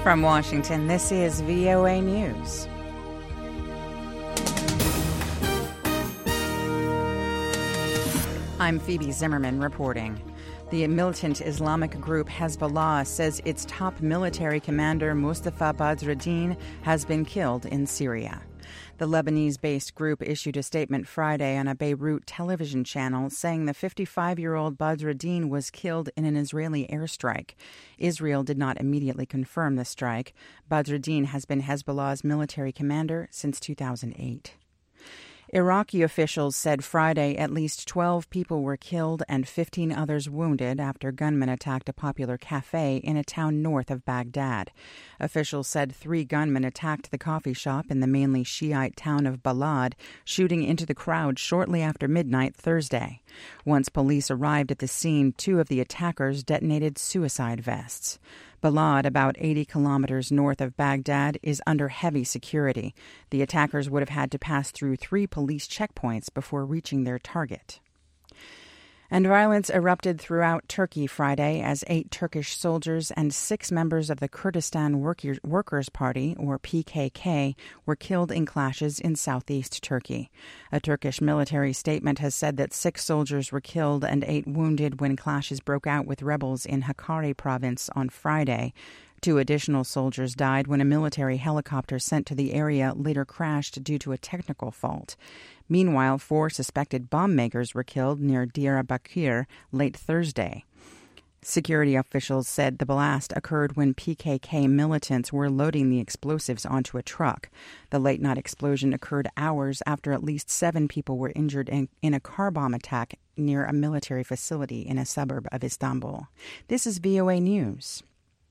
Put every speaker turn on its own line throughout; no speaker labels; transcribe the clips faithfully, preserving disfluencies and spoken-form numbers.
From Washington, this is V O A News. I'm Phoebe Zimmerman reporting. The militant Islamic group Hezbollah says its top military commander Mustafa Badreddine has been killed in Syria. The Lebanese-based group issued a statement Friday on a Beirut television channel saying the fifty-five-year-old Badreddine was killed in an Israeli airstrike. Israel did not immediately confirm the strike. Badreddine has been Hezbollah's military commander since two thousand eight. Iraqi officials said Friday at least twelve people were killed and fifteen others wounded after gunmen attacked a popular cafe in a town north of Baghdad. Officials said three gunmen attacked the coffee shop in the mainly Shiite town of Balad, shooting into the crowd shortly after midnight Thursday. Once police arrived at the scene, two of the attackers detonated suicide vests. Balad, about eighty kilometers north of Baghdad, is under heavy security. The attackers would have had to pass through three police checkpoints before reaching their target. And violence erupted throughout Turkey Friday as eight Turkish soldiers and six members of the Kurdistan Workers' Party, or P K K, were killed in clashes in southeast Turkey. A Turkish military statement has said that six soldiers were killed and eight wounded when clashes broke out with rebels in Hakkari province on Friday. Two additional soldiers died when a military helicopter sent to the area later crashed due to a technical fault. Meanwhile, four suspected bomb makers were killed near Diyarbakir late Thursday. Security officials said the blast occurred when P K K militants were loading the explosives onto a truck. The late-night explosion occurred hours after at least seven people were injured in, in a car bomb attack near a military facility in a suburb of Istanbul. This is V O A News.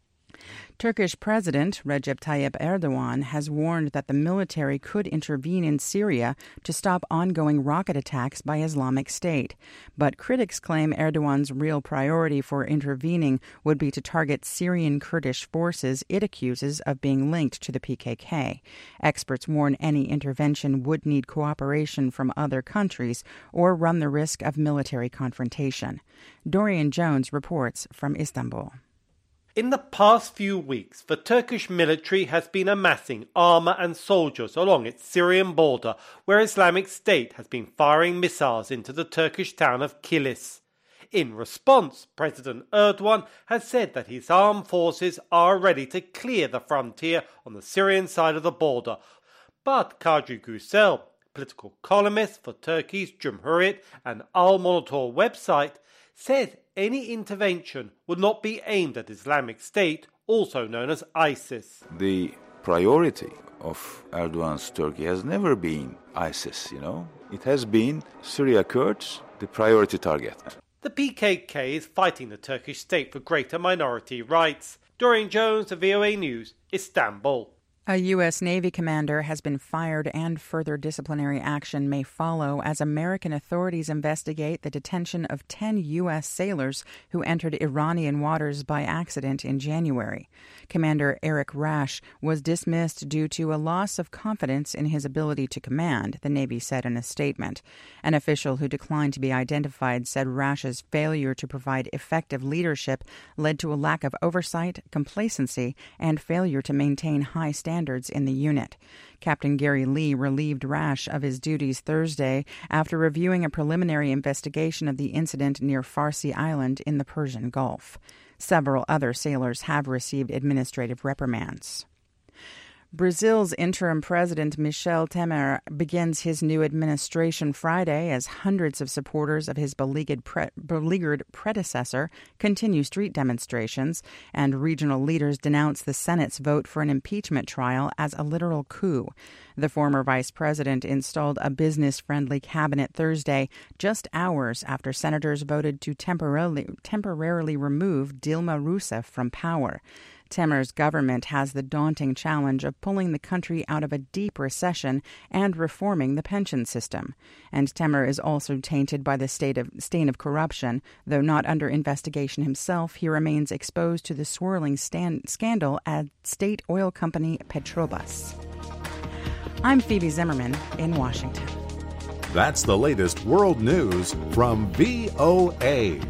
Turkish President Recep Tayyip Erdogan has warned that the military could intervene in Syria to stop ongoing rocket attacks by Islamic State. But critics claim Erdogan's real priority for intervening would be to target Syrian Kurdish forces it accuses of being linked to the P K K. Experts warn any intervention would need cooperation from other countries or run the risk of military confrontation. Dorian Jones reports from Istanbul.
In the past few weeks, the Turkish military has been amassing armour and soldiers along its Syrian border, where Islamic State has been firing missiles into the Turkish town of Kilis. In response, President Erdogan has said that his armed forces are ready to clear the frontier on the Syrian side of the border. But Kadri Gürsel, political columnist for Turkey's Cumhuriyet and Al-Monitor website, said any intervention would not be aimed at Islamic State, also known as ISIS.
The priority of Erdogan's Turkey has never been ISIS, you know. It has been Syria Kurds, the priority target.
The P K K is fighting the Turkish state for greater minority rights. Dorian Jones, V O A News, Istanbul.
A U S. Navy commander has been fired and further disciplinary action may follow as American authorities investigate the detention of ten U S sailors who entered Iranian waters by accident in January. Commander Eric Rash was dismissed due to a loss of confidence in his ability to command, the Navy said in a statement. An official who declined to be identified said Rash's failure to provide effective leadership led to a lack of oversight, complacency, and failure to maintain high standards in the unit. Captain Gary Lee relieved Rash of his duties Thursday after reviewing a preliminary investigation of the incident near Farsi Island in the Persian Gulf. Several other sailors have received administrative reprimands. Brazil's interim president Michel Temer begins his new administration Friday as hundreds of supporters of his beleaguered, pre- beleaguered predecessor continue street demonstrations, and regional leaders denounce the Senate's vote for an impeachment trial as a literal coup. The former vice president installed a business-friendly cabinet Thursday, just hours after senators voted to temporarily, temporarily remove Dilma Rousseff from power. Temer's government has the daunting challenge of pulling the country out of a deep recession and reforming the pension system. And Temer is also tainted by the state of, stain of corruption. Though not under investigation himself, he remains exposed to the swirling stand, scandal at state oil company Petrobras. I'm Phoebe Zimmerman in Washington.
That's the latest world news from V O A.